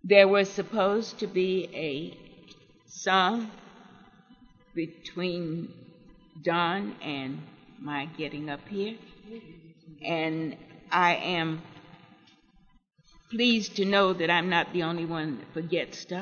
There was supposed to be a song between Dawn and my getting up here, and I am pleased to know that I'm not the only one that forgets stuff.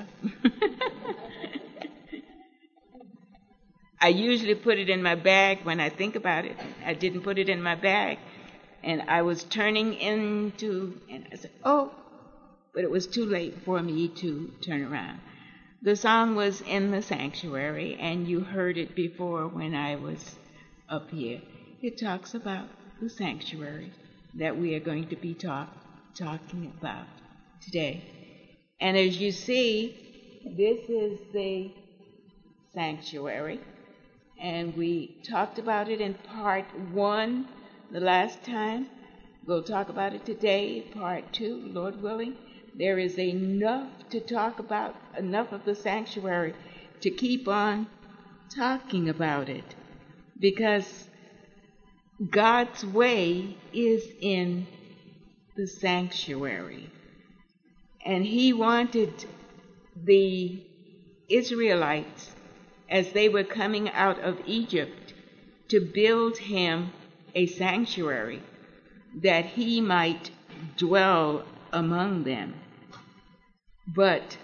I usually put it in my bag when I think about it. I didn't put it in my bag, and I was turning into, and I said, oh, but it was too late for me to turn around. The song was In the Sanctuary, and you heard it before when I was up here. It talks about the sanctuary that we are going to be talking about today. And as you see, this is the sanctuary, and we talked about it in part 1 the last time. We'll talk about it today, part 2, Lord willing. There is enough to talk about, enough of the sanctuary to keep on talking about it, because God's way is in the sanctuary. And He wanted the Israelites, as they were coming out of Egypt, to build Him a sanctuary that He might dwell among them. But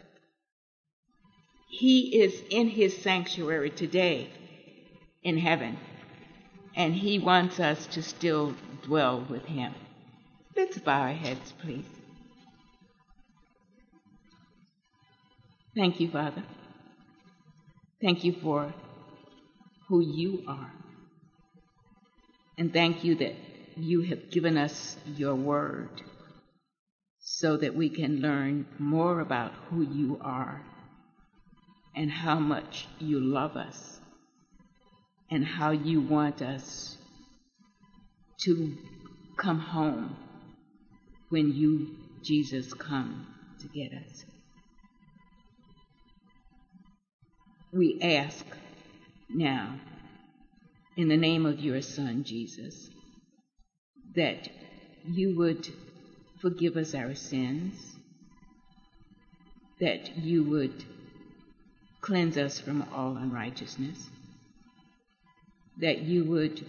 He is in His sanctuary today in heaven, and He wants us to still dwell with Him. Let's bow our heads, please. Thank you, Father. Thank you for who you are. And thank you that you have given us your word so that we can learn more about who you are and how much you love us and how you want us to come home when you, Jesus, come to get us. We ask now, in the name of your Son, Jesus, that you would forgive us our sins, that you would cleanse us from all unrighteousness, that you would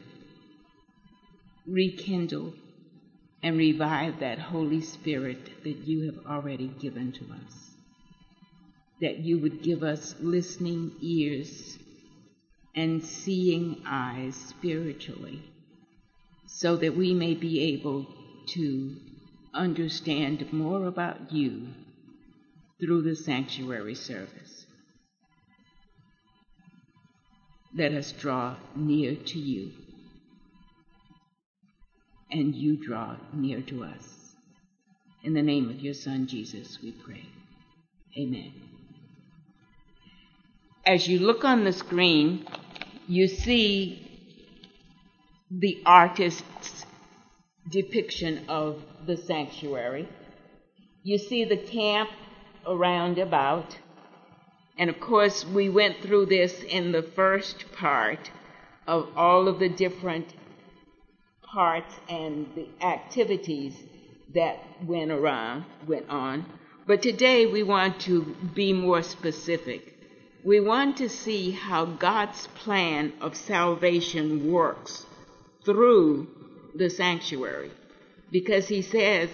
rekindle and revive that Holy Spirit that you have already given to us, that you would give us listening ears and seeing eyes spiritually, so that we may be able to understand more about you through the sanctuary service. Let us draw near to you, and you draw near to us. In the name of your Son, Jesus, we pray. Amen. As you look on the screen, you see the artist's depiction of the sanctuary. You see the camp around about. And of course, we went through this in the first part of all of the different parts and the activities that went on. But today we want to be more specific. We want to see how God's plan of salvation works through the sanctuary, because He says,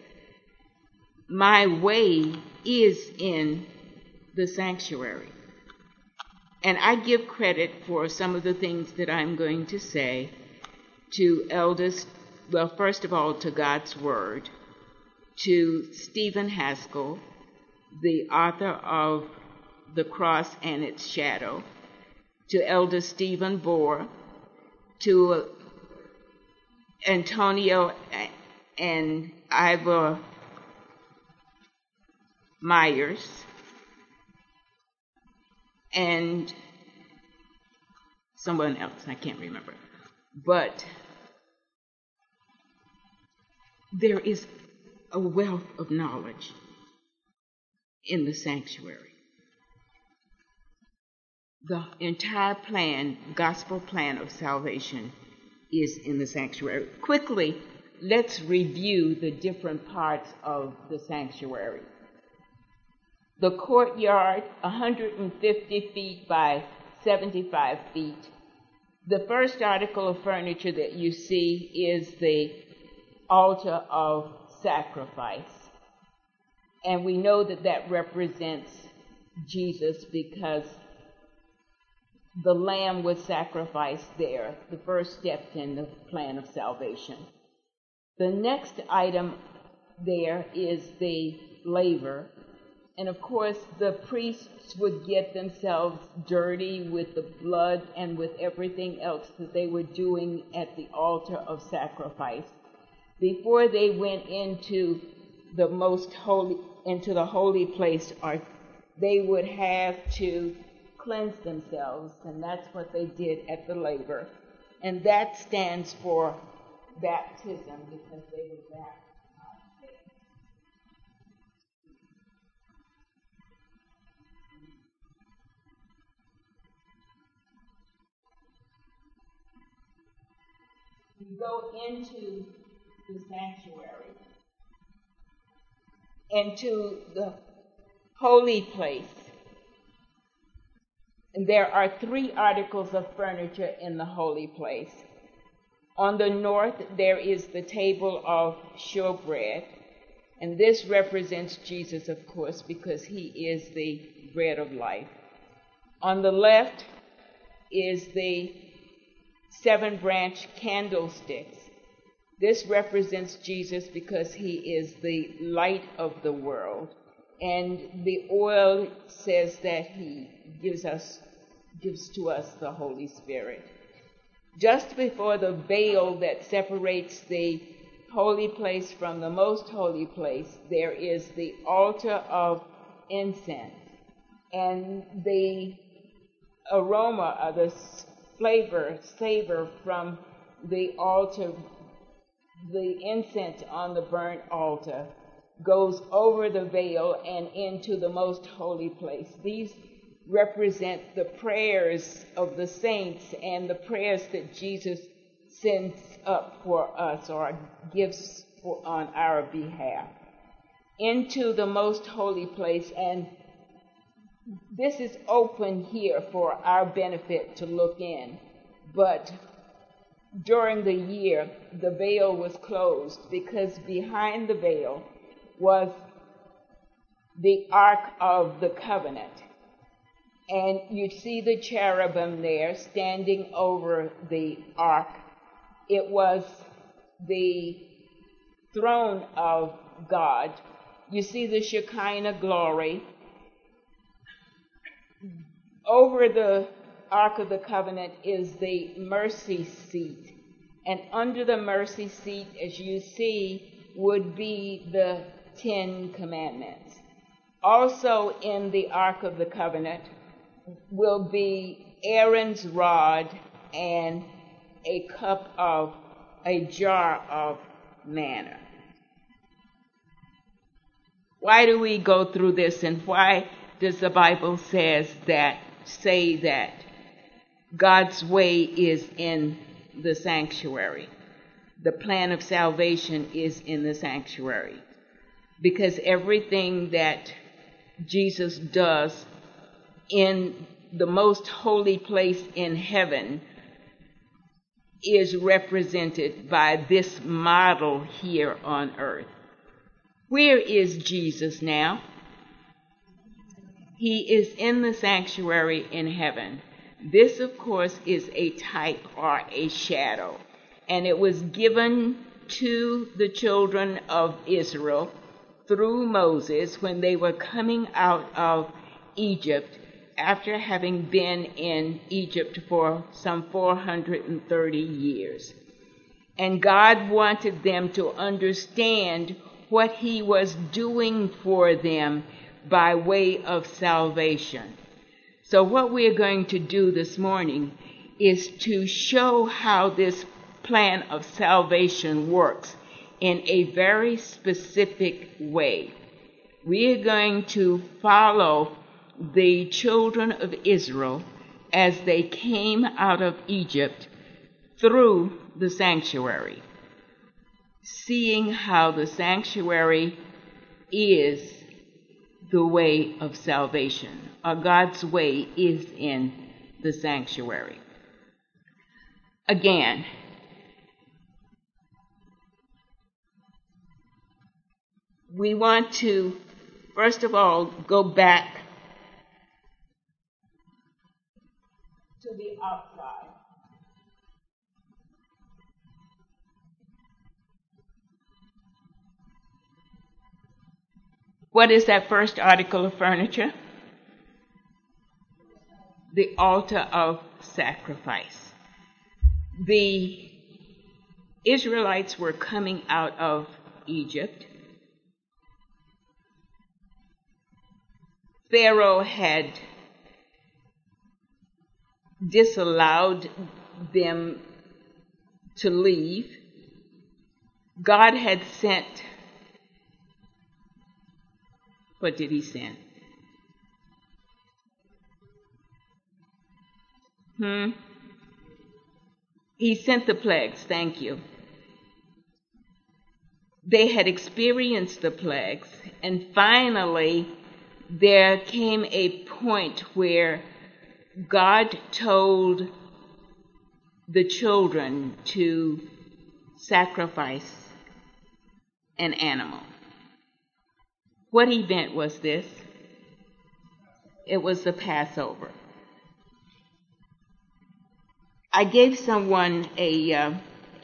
my way is in the sanctuary. And I give credit for some of the things that I'm going to say to elders, well, first of all, to God's Word, to Stephen Haskell, the author of The Cross and Its Shadow, to Elder Stephen Bohr, to Antonio and Ivor Myers, and someone else, I can't remember. But there is a wealth of knowledge in the sanctuary. The entire plan, gospel plan of salvation, is in the sanctuary. Quickly, let's review the different parts of the sanctuary. The courtyard, 150 feet by 75 feet. The first article of furniture that you see is the altar of sacrifice. And we know that that represents Jesus because the lamb was sacrificed there, the first step in the plan of salvation. The next item there is the laver. And of course, the priests would get themselves dirty with the blood and with everything else that they were doing at the altar of sacrifice. Before they went into the holy place, or they would have to cleanse themselves, and that's what they did at the laver. And that stands for baptism, because they were baptized. You go into the sanctuary, into the holy place. And there are 3 articles of furniture in the holy place. On the north, there is the table of showbread. And this represents Jesus, of course, because he is the bread of life. On the left is the 7-branch candlesticks. This represents Jesus because he is the light of the world. And the oil says that he gives to us the Holy Spirit. Just before the veil that separates the holy place from the most holy place, there is the altar of incense. And the aroma, or the savor from the altar, the incense on the burnt altar, goes over the veil and into the most holy place. These represent the prayers of the saints and the prayers that Jesus sends up for us, or gives on our behalf, into the most holy place. And this is open here for our benefit to look in. But during the year, the veil was closed, because behind the veil was the Ark of the Covenant. And you see the cherubim there standing over the Ark. It was the throne of God. You see the Shekinah glory. Over the Ark of the Covenant is the mercy seat. And under the mercy seat, as you see, would be the 10 Commandments. Also in the Ark of the Covenant will be Aaron's rod and a jar of manna. Why do we go through this, and why does the Bible say that God's way is in the sanctuary? The plan of salvation is in the sanctuary. Because everything that Jesus does in the most holy place in heaven is represented by this model here on earth. Where is Jesus now? He is in the sanctuary in heaven. This, of course, is a type or a shadow, and it was given to the children of Israel through Moses when they were coming out of Egypt, after having been in Egypt for some 430 years. And God wanted them to understand what he was doing for them by way of salvation. So what we're going to do this morning is to show how this plan of salvation works in a very specific way. We are going to follow the children of Israel as they came out of Egypt through the sanctuary, seeing how the sanctuary is the way of salvation, or God's way is in the sanctuary. Again, we want to, first of all, go back to the outside. What is that first article of furniture? The altar of sacrifice. The Israelites were coming out of Egypt. Pharaoh had disallowed them to leave. God had sent, what did he send? He sent the plagues, thank you. They had experienced the plagues, and finally there came a point where God told the children to sacrifice an animal. What event was this? It was the Passover. I gave someone a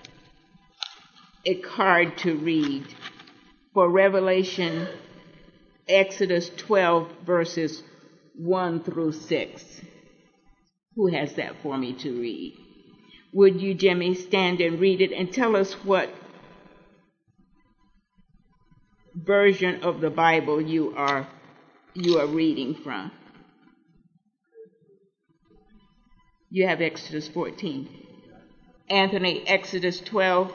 card to read for Revelation, Exodus 12, verses 1 through 6. Who has that for me to read? Would you, Jimmy, stand and read it and tell us what version of the Bible you are reading from? You have Exodus 14. Anthony, Exodus 12.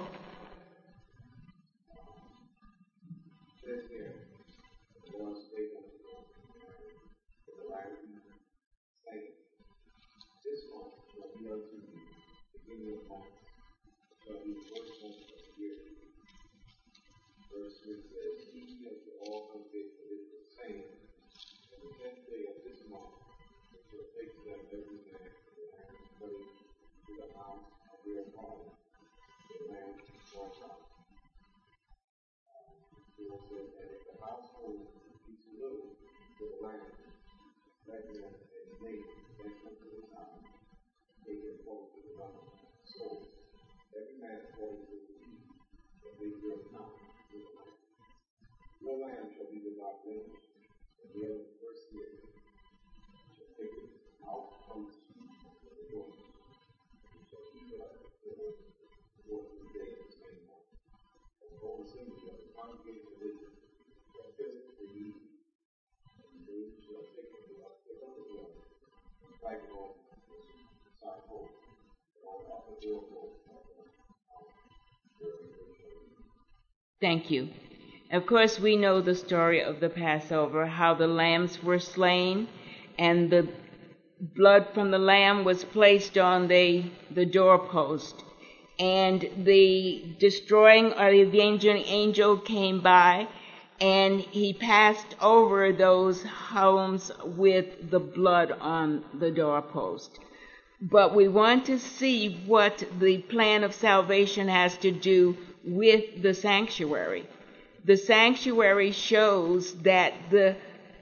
Thank you. Of course, we know the story of the Passover, how the lambs were slain and the blood from the lamb was placed on the doorpost. And the destroying or the avenging angel came by and he passed over those homes with the blood on the doorpost. But we want to see what the plan of salvation has to do with the sanctuary. The sanctuary shows that the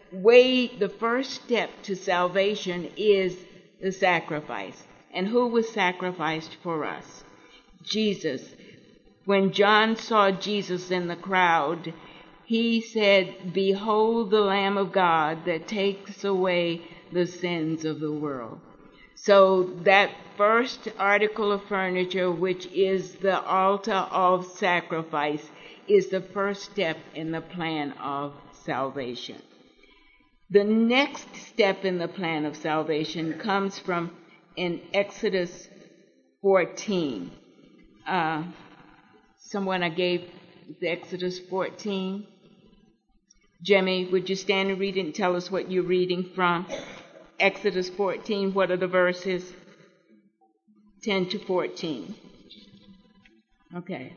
first step to salvation is the sacrifice. And who was sacrificed for us? Jesus. When John saw Jesus in the crowd, he said, "Behold the Lamb of God that takes away the sins of the world." So that first article of furniture, which is the altar of sacrifice, is the first step in the plan of salvation. The next step in the plan of salvation comes from in Exodus 14. Someone I gave the Exodus 14. Jimmy, would you stand and read it and tell us what you're reading from? Exodus 14, what are the verses? 10 to 14. Okay.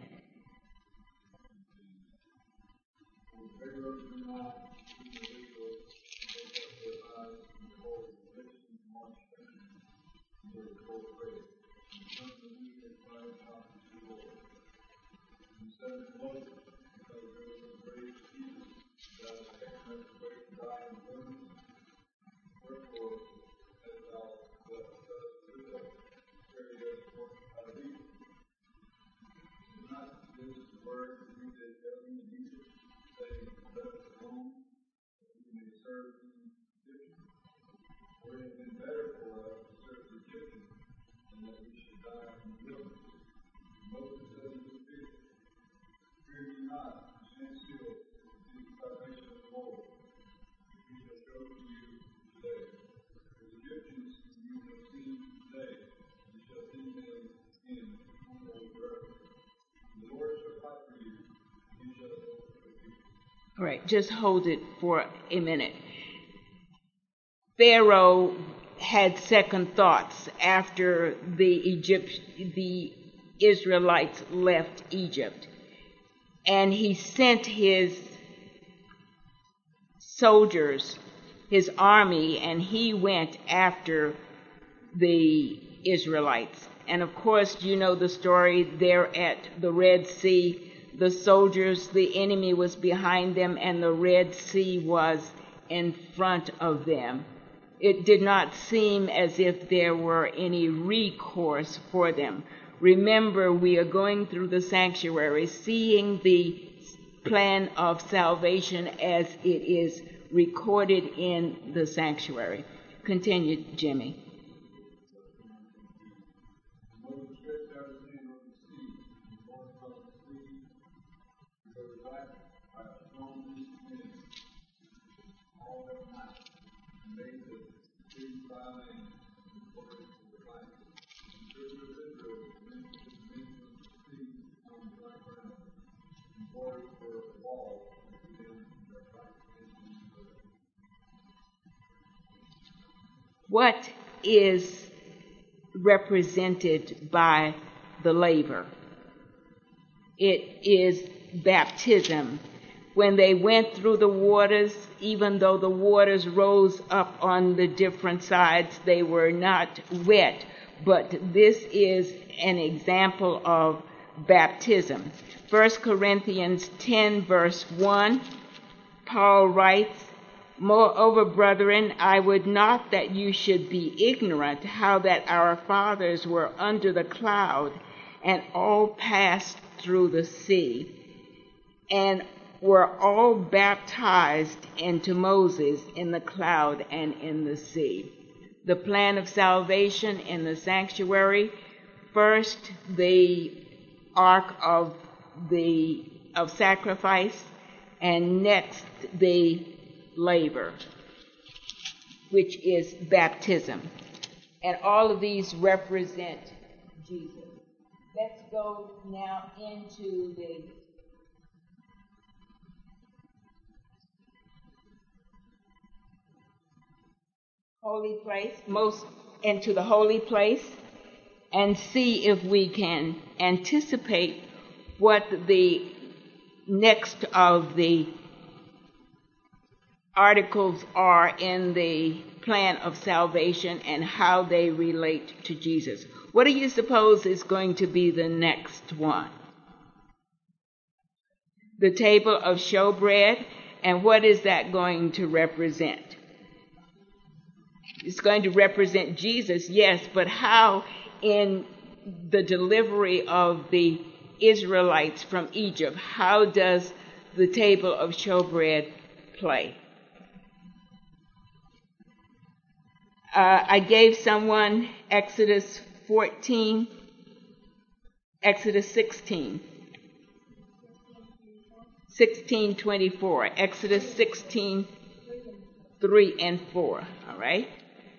For it had been better for us to serve the Egyptians than that we should die in the wilderness. Moses said unto the people, Fear ye not, stand still, and see the salvation of the Lord, which he shall show to you today. For the Egyptians whom you have seen today, you shall see them again forever. And the Lord shall fight for you, and he shall deliver the people. All right, just hold it for a minute. Pharaoh had second thoughts after the Israelites left Egypt, and he sent his soldiers, his army, and he went after the Israelites. And of course, you know the story there at the Red Sea. The soldiers, the enemy was behind them, and the Red Sea was in front of them. It did not seem as if there were any recourse for them. Remember, we are going through the sanctuary, seeing the plan of salvation as it is recorded in the sanctuary. Continue, Jimmy. Moses stretched out his hand over the sea, and the Lord caused the sea to go back by a strong east wind all that night, and made the sea dry land according to the light. And the children of Israel went to the midst of the sea on the dry ground, and waters were a wall to them in their right hand and in their left. What is represented by the laver? It is baptism. When they went through the waters, even though the waters rose up on the different sides, they were not wet. But this is an example of baptism. 1 Corinthians 10, verse 1, Paul writes, Moreover, brethren, I would not that you should be ignorant how that our fathers were under the cloud, and all passed through the sea, and were all baptized into Moses in the cloud and in the sea. The plan of salvation in the sanctuary: first, the ark of sacrifice, and next the laver, which is baptism. And all of these represent Jesus. Let's go now into the holy place, into the holy place, and see if we can anticipate what the next of the articles are in the plan of salvation and how they relate to Jesus. What do you suppose is going to be the next one? The table of showbread. And what is that going to represent? It's going to represent Jesus, yes, but how in the delivery of the Israelites from Egypt, how does the table of showbread play? I gave someone Exodus 14, Exodus 16:24, Exodus 16:3 and 4. All right.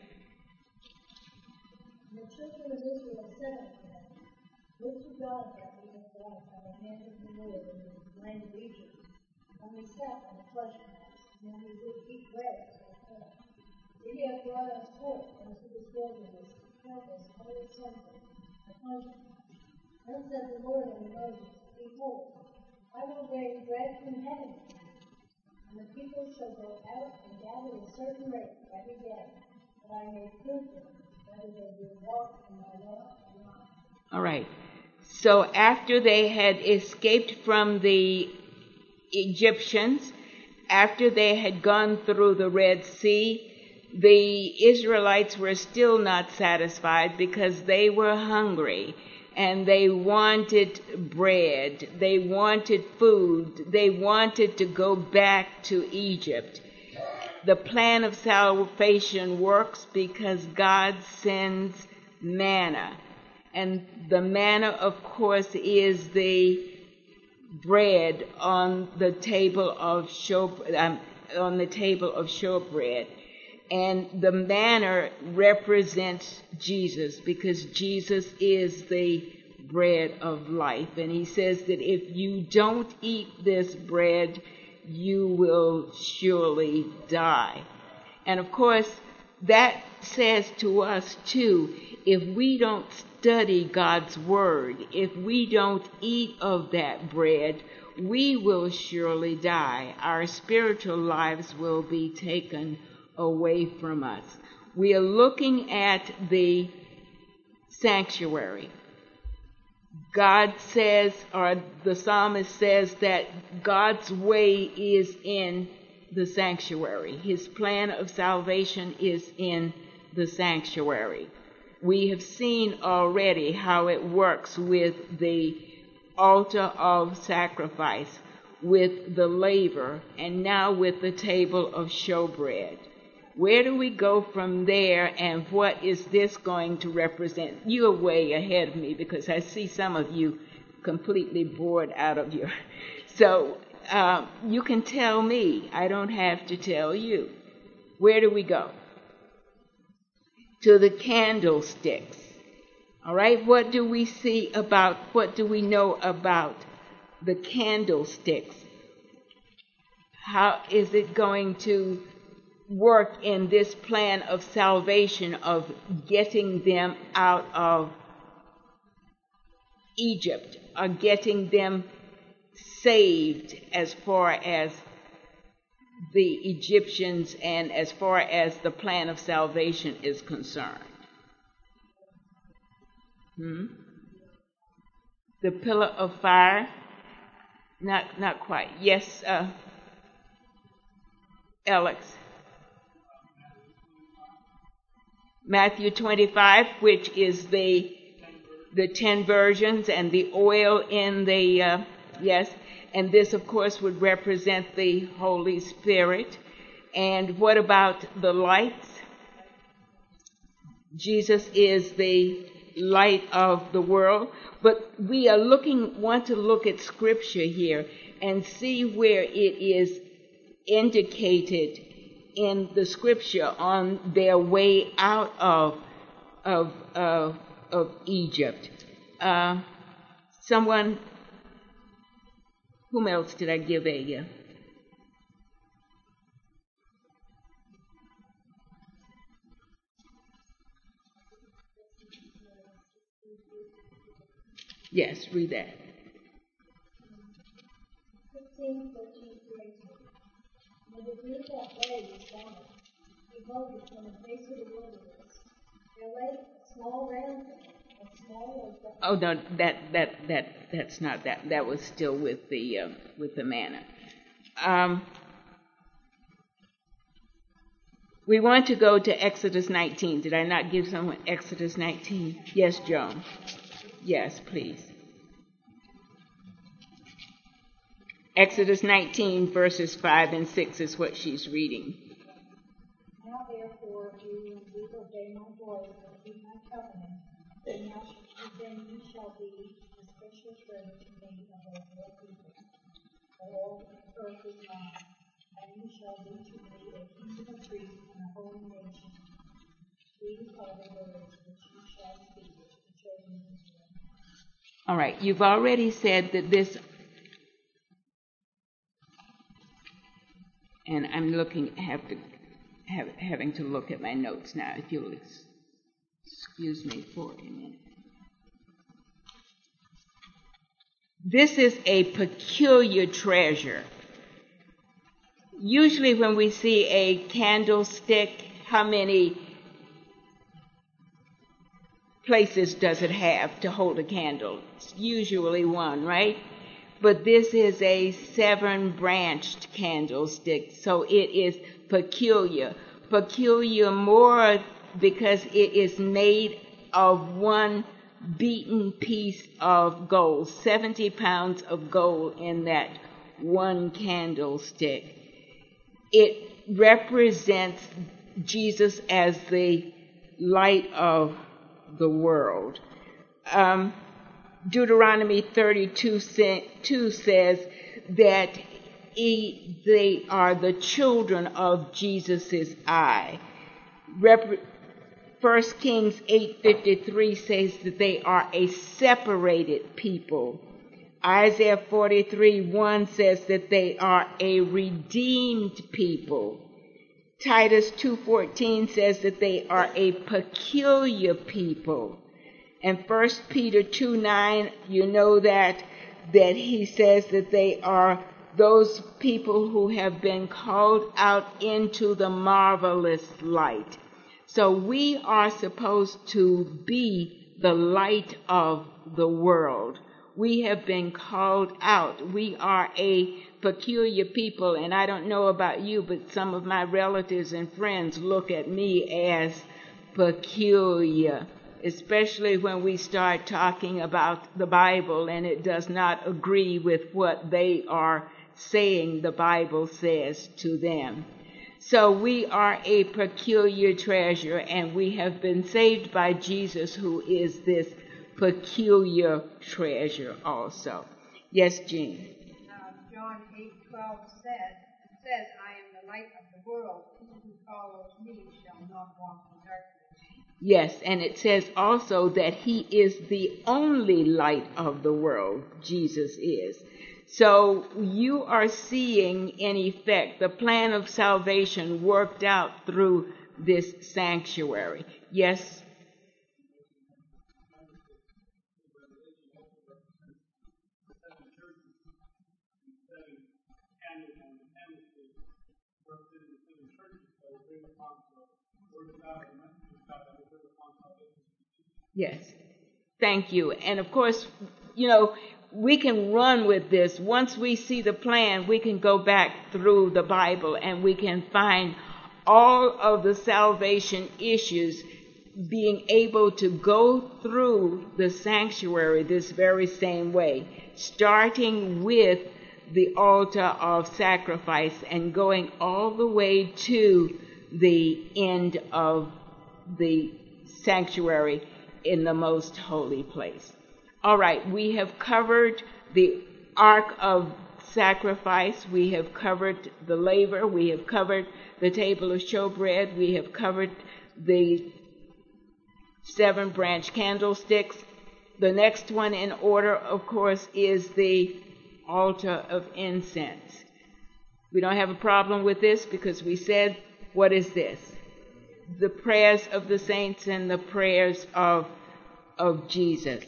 And the children of Israel said unto them, Look to God that we have brought by the hand of the Lord into the land of Egypt. And we sat on the pleasure house, and we did eat bread as our corn. He hath brought us forth into this wilderness to kill us all something, a punishment. Then said the Lord unto Moses, Behold, I will bring bread from heaven, and the people shall go out and gather a certain rate every day, that I may prove them whether they will walk in my law or not. All right. So after they had escaped from the Egyptians, after they had gone through the Red Sea, the Israelites were still not satisfied because they were hungry and they wanted bread, they wanted food, they wanted to go back to Egypt. the plan of salvation works because God sends manna. And the manna, of course, is the bread on the table of showbread. And the manna represents Jesus because Jesus is the bread of life. And he says that if you don't eat this bread, you will surely die. And of course, that says to us too, if we don't study God's word, if we don't eat of that bread, we will surely die. Our spiritual lives will be taken away from us. We are looking at the sanctuary. God says, or the psalmist says, that God's way is in the sanctuary. His plan of salvation is in the sanctuary. We have seen already how it works with the altar of sacrifice, with the laver, and now with the table of showbread. Where do we go from there, and what is this going to represent? You're way ahead of me because I see some of you completely bored out of your... So you can tell me. I don't have to tell you. Where do we go? To the candlesticks. All right, what do we know about the candlesticks? How is it going to work in this plan of salvation of getting them out of Egypt, or getting them saved as far as the Egyptians and as far as the plan of salvation is concerned? The pillar of fire? Not quite. Yes, Alex. Matthew 25, which is the 10 virgins and the oil in the, yes. And this, of course, would represent the Holy Spirit. And what about the lights? Jesus is the light of the world. But we are want to look at Scripture here and see where it is indicated in the Scripture on their way out of Egypt. Someone, whom else did I give a? Yes, read that. 15, 13, 18. When the group that way was gone, behold, from the face of the wilderness, there lay a small round thing, as small as the... Oh no, that's not that. That was still with the manna. We want to go to Exodus 19. Did I not give someone Exodus 19? Yes, Joan. Yes, please. Exodus 19, verses 5 and 6 is what she's reading. Now therefore, if you indeed obey my voice and keep my covenant, then you shall be a special treasure to me above all people. For all the earth is mine, and you shall be to me a kingdom of priests and a holy nation. These are the words which you shall speak to the children of Israel. All right, you've already said that this, and I'm having to look at my notes now, if you'll excuse me for a minute. This is a peculiar treasure. Usually when we see a candlestick, how many places does it have to hold a candle? It's usually one, right? But this is a 7-branched candlestick, so it is peculiar. Peculiar more because it is made of one beaten piece of gold, 70 pounds of gold in that one candlestick. It represents Jesus as the light of the world. Deuteronomy 32:2 says that they are the children of Jesus' eye. 1 Kings 8:53 says that they are a separated people. Isaiah 43:1 says that they are a redeemed people. Titus 2:14 says that they are a peculiar people. And 1 Peter 2:9, you know that he says that they are those people who have been called out into the marvelous light. So we are supposed to be the light of the world. We have been called out. We are a peculiar people, and I don't know about you, but some of my relatives and friends look at me as peculiar, especially when we start talking about the Bible and it does not agree with what they are saying the Bible says to them. So we are a peculiar treasure, and we have been saved by Jesus, who is this peculiar treasure also. Yes, Jean. John 8:12 says, I am the light of the world. He who follows me shall not walk in darkness. Yes, and it says also that he is the only light of the world, Jesus is. So you are seeing, in effect, the plan of salvation worked out through this sanctuary. Yes? Yes. Thank you. And of course, we can run with this. Once we see the plan, we can go back through the Bible and we can find all of the salvation issues being able to go through the sanctuary this very same way, starting with the altar of sacrifice and going all the way to the end of the sanctuary in the most holy place. All right, we have covered the ark of sacrifice. We have covered the laver. We have covered the table of showbread. We have covered the 7 branch candlesticks. The next one in order, of course, is the altar of incense. We don't have a problem with this because we said, what is this? The prayers of the saints and the prayers of Jesus.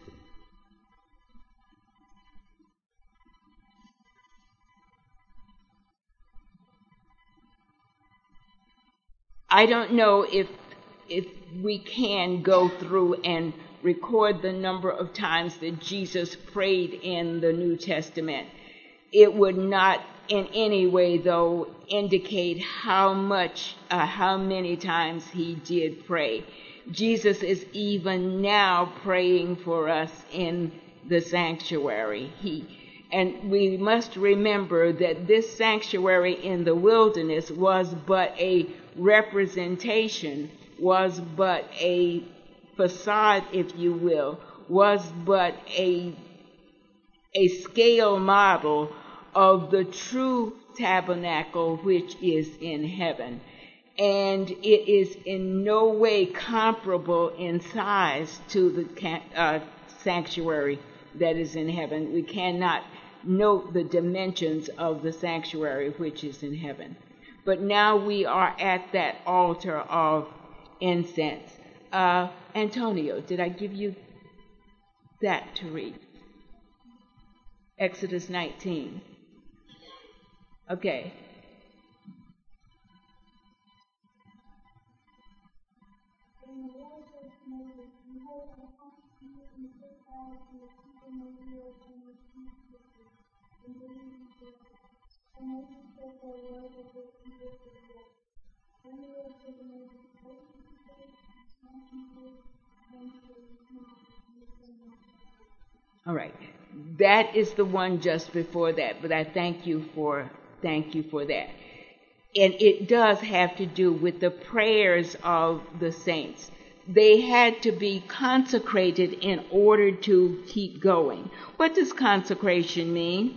I don't know if we can go through and record the number of times that Jesus prayed in the New Testament. It would not in any way, though, indicate how many times he did pray. Jesus is even now praying for us in the sanctuary. And we must remember that this sanctuary in the wilderness was but a representation, was but a facade, if you will, was but a scale model of the true tabernacle which is in heaven. And it is in no way comparable in size to the sanctuary that is in heaven. We cannot note the dimensions of the sanctuary which is in heaven. But now we are at that altar of incense. Antonio, did I give you that to read? Exodus 19. Okay. All right. That is the one just before that, but I thank you for that. And it does have to do with the prayers of the saints. They had to be consecrated in order to keep going. What does consecration mean?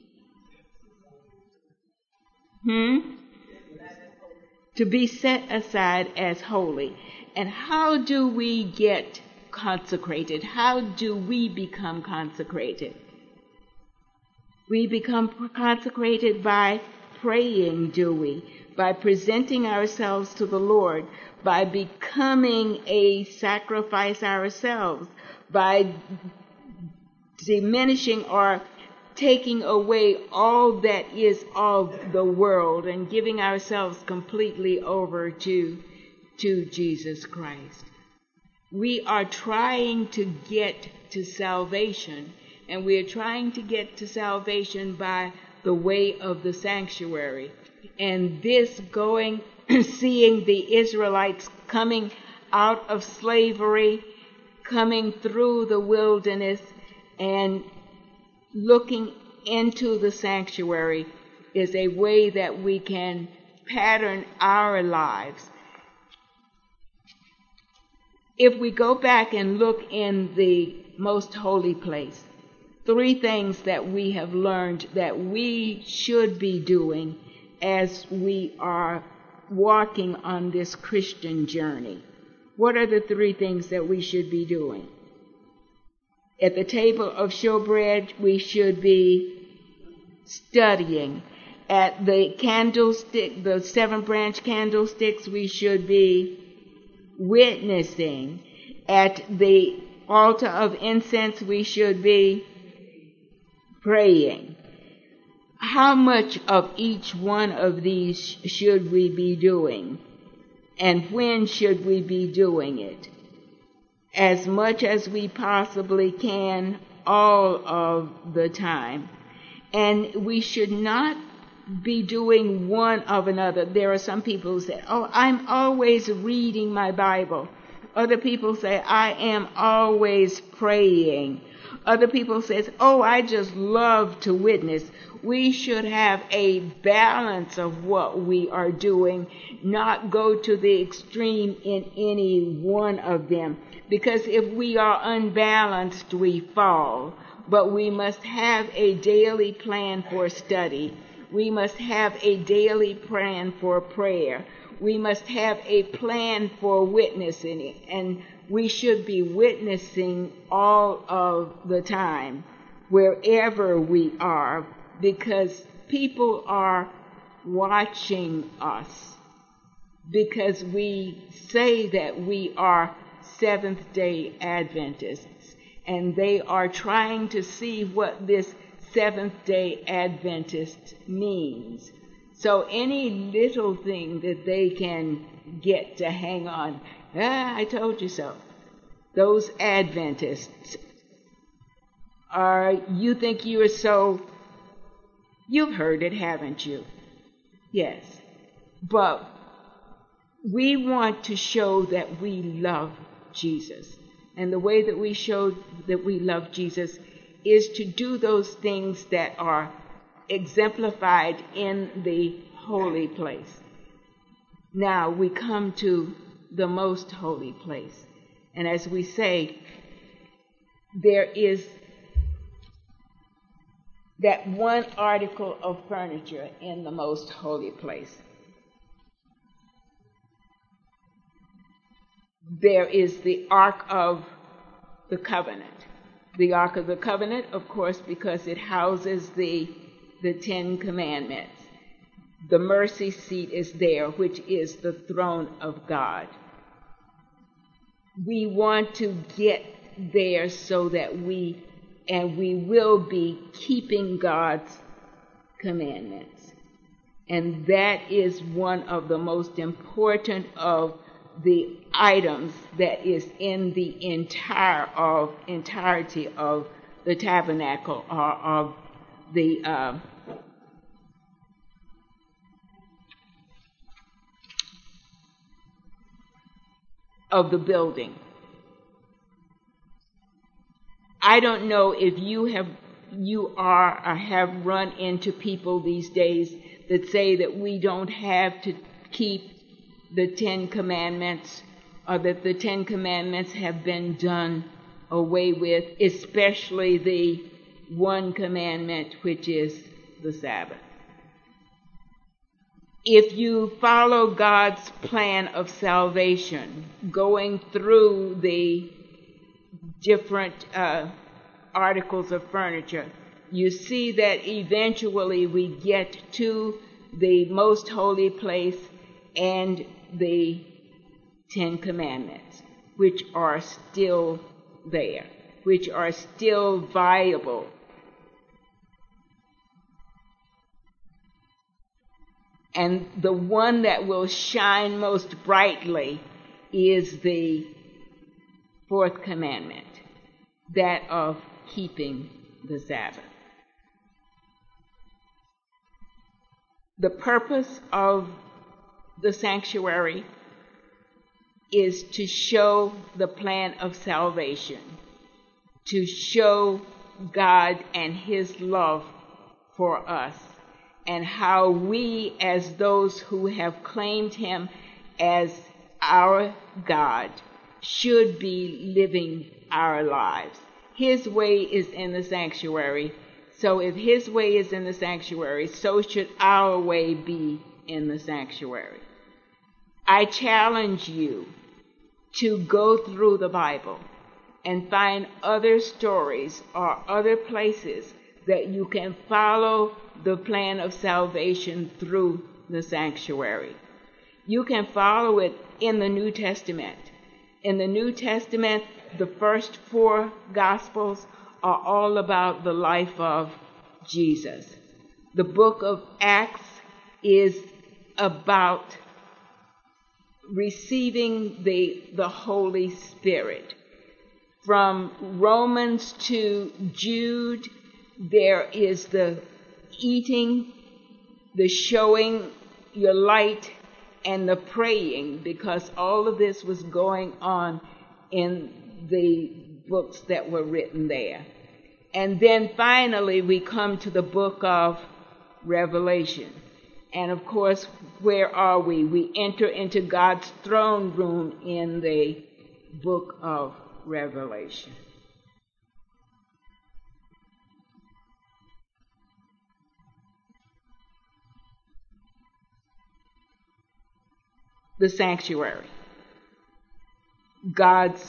To be set aside as holy. And how do we get consecrated? How do we become consecrated? We become consecrated by praying, do we? By presenting ourselves to the Lord, by becoming a sacrifice ourselves, by diminishing or taking away all that is of the world and giving ourselves completely over to Jesus Christ. We are trying to get to salvation, and we are trying to get to salvation by the way of the sanctuary. And this going, seeing the Israelites coming out of slavery, coming through the wilderness, and looking into the sanctuary is a way that we can pattern our lives. If we go back and look in the most holy place, 3 things that we have learned that we should be doing as we are walking on this Christian journey. What are the 3 things that we should be doing? At the table of showbread, we should be studying. At the candlestick, the 7-branch candlesticks, we should be witnessing. At the altar of incense, we should be praying. How much of each one of these should we be doing? And when should we be doing it? As much as we possibly can, all of the time. And we should not be doing one of another. There are some people who say, "Oh, I'm always reading my Bible." Other people say, "I am always praying." Other people say, "Oh, I just love to witness." We should have a balance of what we are doing, not go to the extreme in any one of them. Because if we are unbalanced, we fall. But we must have a daily plan for study. We must have a daily plan for prayer. We must have a plan for witnessing, and we should be witnessing all of the time, wherever we are, because people are watching us, because we say that we are Seventh-day Adventists, and they are trying to see what this Seventh-day Adventist means. So any little thing that they can get to hang on, I told you so. Those Adventists you think you are so, you've heard it, haven't you? Yes. But we want to show that we love Jesus. And the way that we show that we love Jesus is to do those things that are exemplified in the holy place. Now we come to the most holy place. And as we say, there is that one article of furniture in the most holy place. There is the Ark of the Covenant. The Ark of the Covenant, of course, because it houses the 10 Commandments. The mercy seat is there, which is the throne of God. We want to get there so that we will be keeping God's commandments. And that is one of the most important of the items that is in the entirety of the tabernacle, or of the building. I don't know if you have run into people these days that say that we don't have to keep the 10 Commandments, or that the 10 Commandments have been done away with, especially the one commandment, which is the Sabbath. If you follow God's plan of salvation, going through the different articles of furniture, you see that eventually we get to the most holy place and the 10 Commandments, which are still there, which are still viable. And the one that will shine most brightly is the 4th commandment, that of keeping the Sabbath. The purpose of the sanctuary is to show the plan of salvation, to show God and His love for us, and how we, as those who have claimed Him as our God, should be living our lives. His way is in the sanctuary, so if His way is in the sanctuary, so should our way be in the sanctuary. I challenge you to go through the Bible and find other stories or other places that you can follow the plan of salvation through the sanctuary. You can follow it in the New Testament. In the New Testament, the first 4 Gospels are all about the life of Jesus. The book of Acts is about receiving the Holy Spirit. From Romans to Jude, there is the eating, the showing your light, and the praying, because all of this was going on in the books that were written there. And then finally we come to the book of Revelation. And of course, where are we? We enter into God's throne room in the book of Revelation. The sanctuary, God's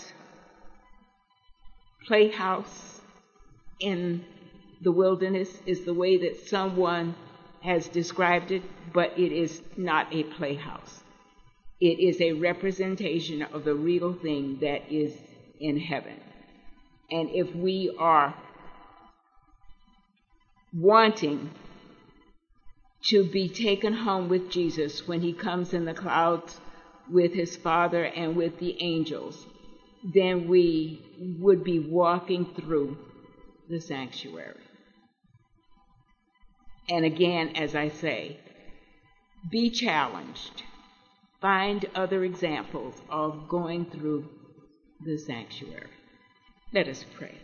playhouse in the wilderness, is the way that someone has described it, but it is not a playhouse. It is a representation of the real thing that is in heaven. And if we are wanting to be taken home with Jesus when He comes in the clouds with His Father and with the angels, then we would be walking through the sanctuary. And again, as I say, be challenged. Find other examples of going through the sanctuary. Let us pray.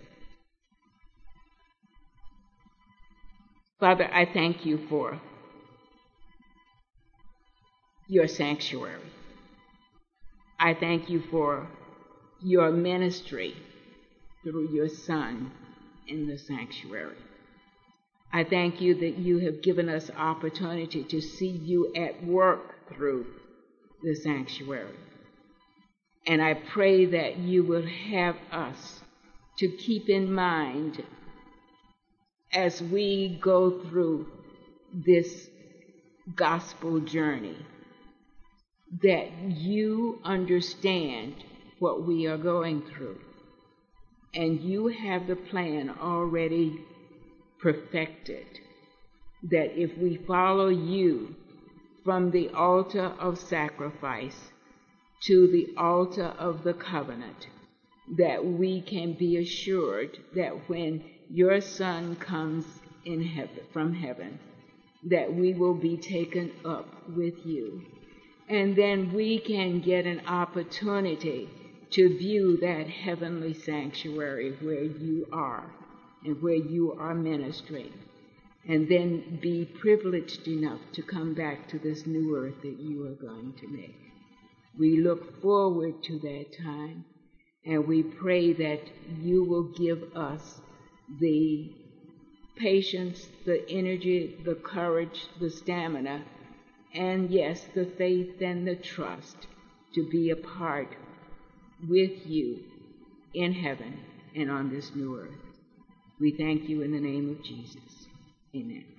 Father, I thank You for Your sanctuary. I thank You for Your ministry through Your Son in the sanctuary. I thank You that You have given us opportunity to see You at work through the sanctuary. And I pray that You will have us to keep in mind as we go through this gospel journey, that You understand what we are going through, and You have the plan already perfected, that if we follow You from the altar of sacrifice to the altar of the covenant, that we can be assured that when Your Son comes in heaven, from heaven, that we will be taken up with You. And then we can get an opportunity to view that heavenly sanctuary where You are and where You are ministering. and then be privileged enough to come back to this new earth that you are going to make. We look forward to that time, and we pray that you will give us the patience, the energy, the courage, the stamina, and yes, the faith and the trust to be a part with you in heaven and on this new earth. We thank you in the name of Jesus. Amen.